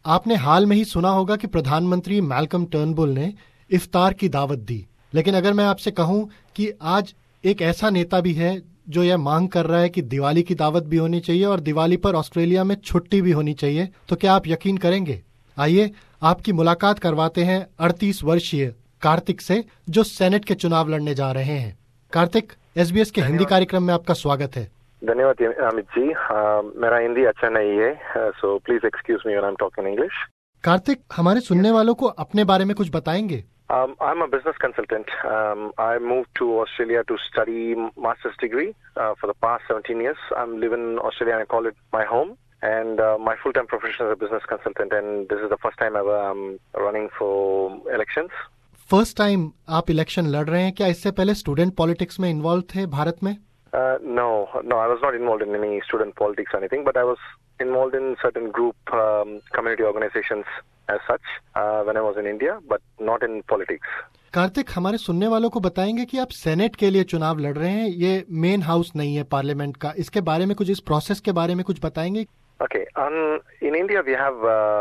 आपने हाल में ही सुना होगा कि प्रधानमंत्री मैल्कम टर्नबुल ने इफ्तार की दावत दी, लेकिन अगर मैं आपसे कहूं कि आज एक ऐसा नेता भी है जो यह मांग कर रहा है कि दिवाली की दावत भी होनी चाहिए और दिवाली पर ऑस्ट्रेलिया में छुट्टी भी होनी चाहिए, तो क्या आप यकीन करेंगे? आइए आपकी मुलाकात करवाते हैं 38 वर्षीय कार्तिक से, जो सेनेट के चुनाव लड़ने जा रहे हैं। कार्तिक, SBS के हिंदी कार्यक्रम में आपका स्वागत है। धन्यवाद अमित जी। मेरा हिंदी अच्छा नहीं है, so please excuse me when I am talking English. Kartik, हमारे सुनने वालों को अपने बारे में कुछ बताएंगे? I'm a business consultant. I moved to Australia to study master's degree for the past 17 years. I'm living in Australia and I call it my home. And my full-time profession is a business consultant, and this is the first time ever I'm running for elections. First time आप election लड़ रहे हैं। क्या इससे पहले student politics में involve थे भारत में? No, I was not involved in any student politics or anything, but I was involved in certain group community organizations as such when I was in India, but not in politics. Kartik, हमारे सुनने वालों को बताएंगे कि आप senate के लिए चुनाव लड़ रहे हैं। ये मेन हाउस नहीं है पार्लियामेंट का। इसके बारे में कुछ, इस प्रोसेस के बारे में कुछ बताएंगे? Okay. In India, we have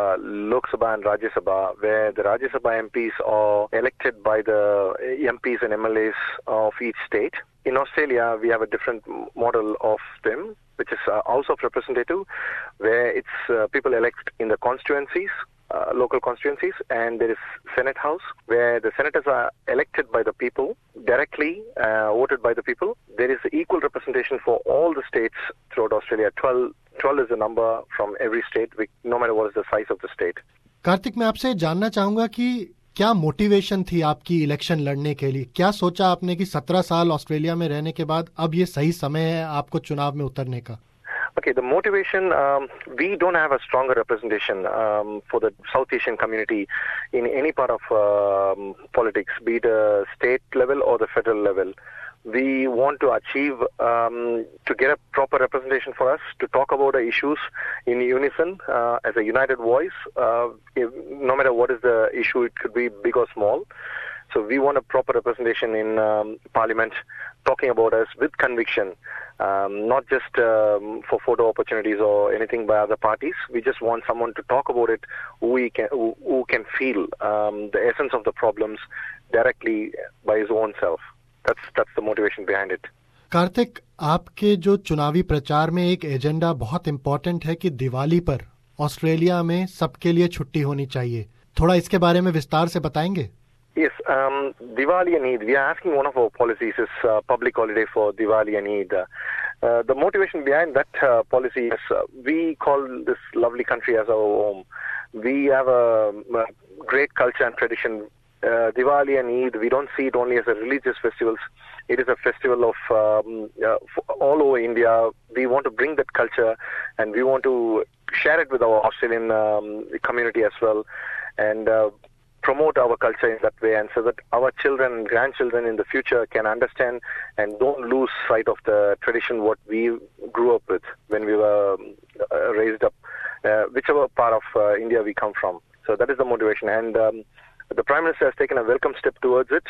Lok Sabha and Rajya Sabha, where the Rajya Sabha MPs are elected by the MPs and MLAs of each state. In Australia, we have a different model of them, which is House of Representative, where it's people elect in the constituencies, local constituencies, and there is Senate House, where the senators are elected by the people, directly voted by the people. There is equal representation for all the states throughout Australia. 12 is the number from every state, no matter what is the size of the state. Kartik, मैं आपसे जानना चाहूंगा कि क्या motivation थी आपकी election लड़ने के लिए? क्या सोचा आपने कि 17 साल ऑस्ट्रेलिया में रहने के बाद अब ये सही समय है आपको चुनाव में उतरने का? Okay, the motivation, we don't have a stronger representation for the South Asian community in any part of politics, be it a state level or the federal level. We want to achieve, to get a proper representation for us, to talk about the issues in unison, as a united voice, no matter what is the issue, it could be big or small. So we want a proper representation in Parliament, talking about us with conviction, not just for photo opportunities or anything by other parties. We just want someone to talk about it who can feel the essence of the problems directly by his own self. That's the motivation behind it. Kartik, आपके जो चुनावी प्रचार में एक agenda बहुत important है कि दिवाली पर ऑस्ट्रेलिया में सबके लिए छुट्टी होनी चाहिए। थोड़ा इसके बारे में विस्तार से बताएंगे? Yes, Diwali and Eid. We are asking, one of our policies is public holiday for Diwali and Eid. The motivation behind that policy is we call this lovely country as our home. We have a great culture and tradition. Diwali and Eid, we don't see it only as a religious festivals. It is a festival of all over India. We want to bring that culture and we want to share it with our Australian community as well, and promote our culture in that way, and so that our children and grandchildren in the future can understand and don't lose sight of the tradition what we grew up with when we were raised up, whichever part of India we come from. So that is the motivation, and the Prime Minister has taken a welcome step towards it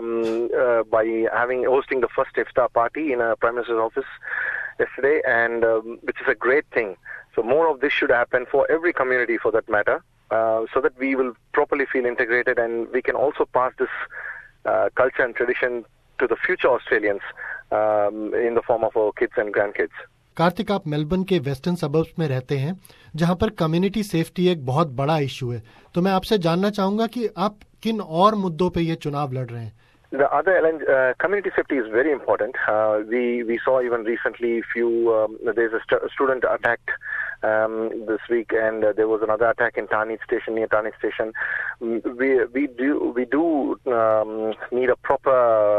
by hosting the first iftar party in a Prime Minister's office yesterday, and which is a great thing. So more of this should happen for every community for that matter, so that we will properly feel integrated, and we can also pass this culture and tradition to the future Australians in the form of our kids and grandkids. Kartik, आप Melbourne के western suburbs में रहते हैं, जहां पर community safety एक बहुत बड़ा इशू है। तो मैं आपसे जानना चाहूंगा कि आप किन और मुद्दों पे ये चुनाव लड़ रहे हैं? The other community safety is very important. We saw even recently there's a student attacked this week, and there was another attack in near Tarnit Station. We do need a proper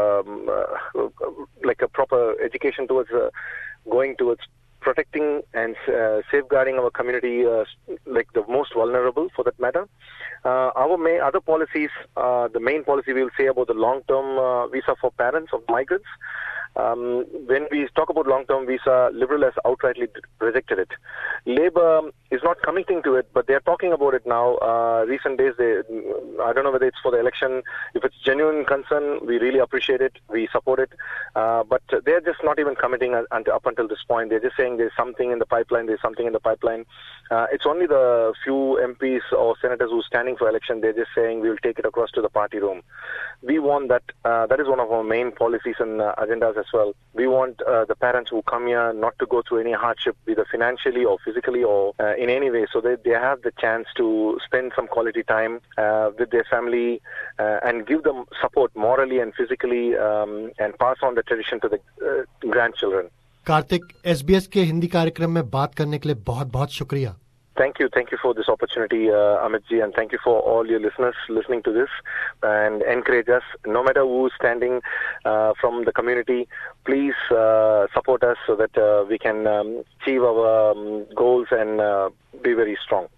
proper education towards going towards protecting and safeguarding our community, like the most vulnerable for that matter. Our other policies, the main policy we will say about the long-term visa for parents of migrants. When we talk about long-term visa, Liberal has outrightly rejected it. Labour is not committing to it, but they are talking about it now. Recent days, I don't know whether it's for the election. If it's genuine concern, we really appreciate it. We support it. But they're just not even committing up until this point. They're just saying there's something in the pipeline. It's only the few MPs or senators who are standing for election. They're just saying we will take it across to the party room. We want that. That is one of our main policies and agendas as well. We want the parents who come here not to go through any hardship, either financially or physically or in any way, so that they have the chance to spend some quality time with their family and give them support morally and physically and pass on the tradition to the grandchildren. Kartik, SBS के हिंदी कार्यक्रम में बात करने के लिए बहुत बहुत शुक्रिया. Thank you for this opportunity, Amit ji, and thank you for all your listeners listening to this and encourage us. No matter who's standing from the community, please support us so that we can achieve our goals and be very strong.